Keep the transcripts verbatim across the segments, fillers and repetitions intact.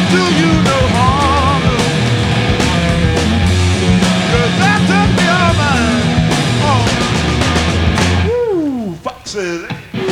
do you no harm. 'Cause that took me all mine. Oh. Woo, Foxy.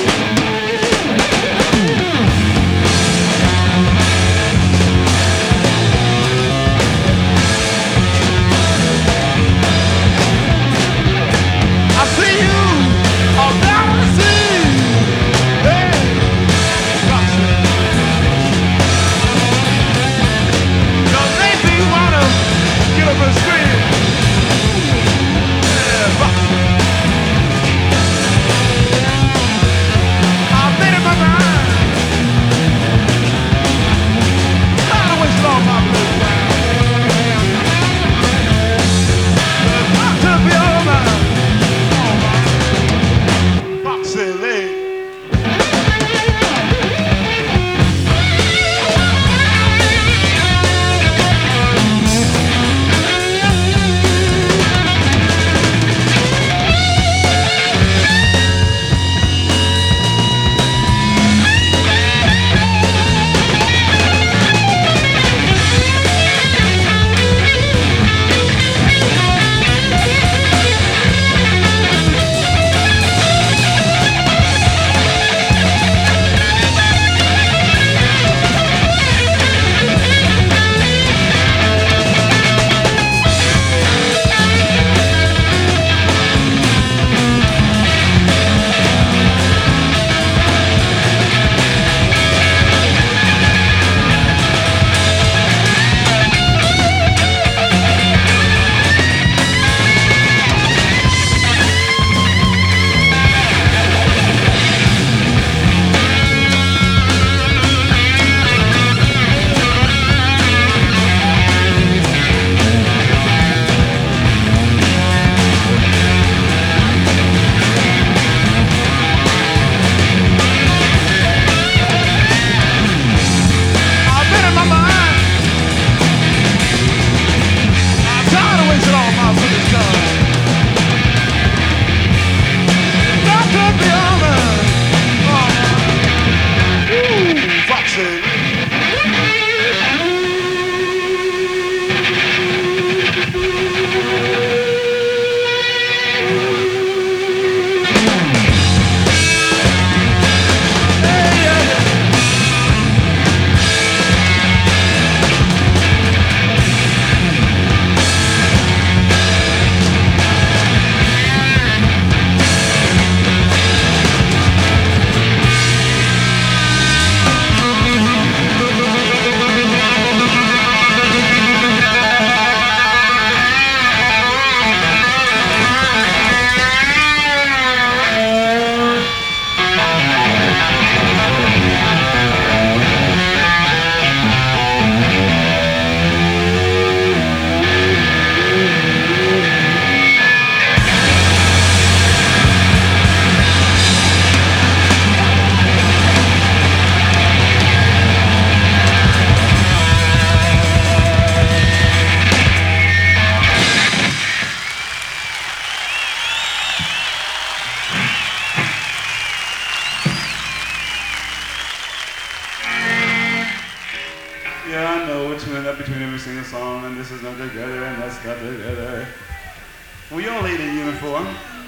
sing a song, and this is not together, and that's not together. Well, you're all late in uniform.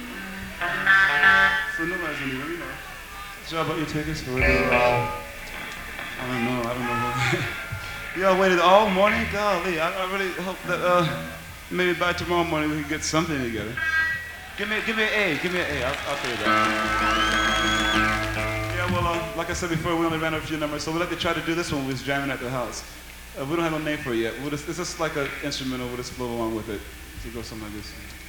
So nobody's gonna even, you know. Job about your tickets for the, uh, I don't know, I don't know. Y'all waited all morning? Golly, I, I really hope that uh, maybe by tomorrow morning we can get something together. Give me, give me an A, give me an A, I'll, I'll tell you that. Yeah, well, uh, like I said before, we only ran a few numbers, so we'd like to try to do this one when we was jamming at the house. Uh, we don't have no name for it yet. We'll just, it's just like an instrumental, we'll just float along with it. So it goes something like this.